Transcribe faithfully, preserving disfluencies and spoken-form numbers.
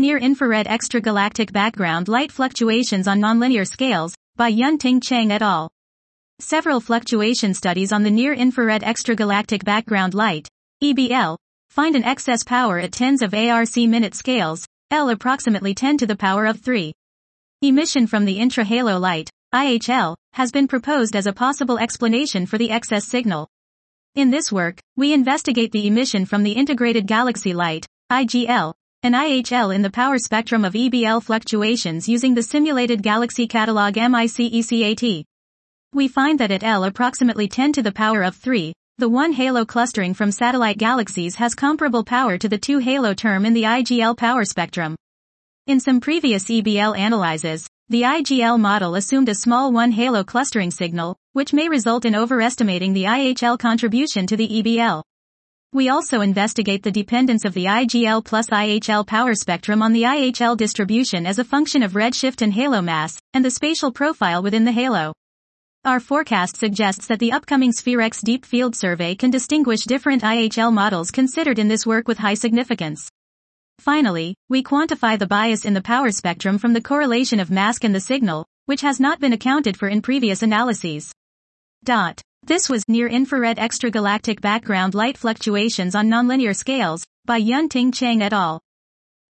Near-Infrared Extragalactic Background Light Fluctuations on Nonlinear Scales, by Yun-Ting Chang et al. Several fluctuation studies on the near-infrared extragalactic background light, E B L, find an excess power at tens of arc minute scales, L approximately ten to the power of three. Emission from the intra-halo light, I H L, has been proposed as a possible explanation for the excess signal. In this work, we investigate the emission from the integrated galaxy light, I G L, and I H L in the power spectrum of E B L fluctuations using the simulated galaxy catalog MICECAT. We find that at L approximately ten to the power of three, the one halo clustering from satellite galaxies has comparable power to the two halo term in the I G L power spectrum. In some previous E B L analyses, the I G L model assumed a small one halo clustering signal, which may result in overestimating the I H L contribution to the E B L. We also investigate the dependence of the I G L plus I H L power spectrum on the I H L distribution as a function of redshift and halo mass, and the spatial profile within the halo. Our forecast suggests that the upcoming SphereX Deep Field Survey can distinguish different I H L models considered in this work with high significance. Finally, we quantify the bias in the power spectrum from the correlation of mask and the signal, which has not been accounted for in previous analyses. Dot. This was Near-Infrared Extragalactic Background Light Fluctuations on Nonlinear Scales, by Yun-Ting Chang et al.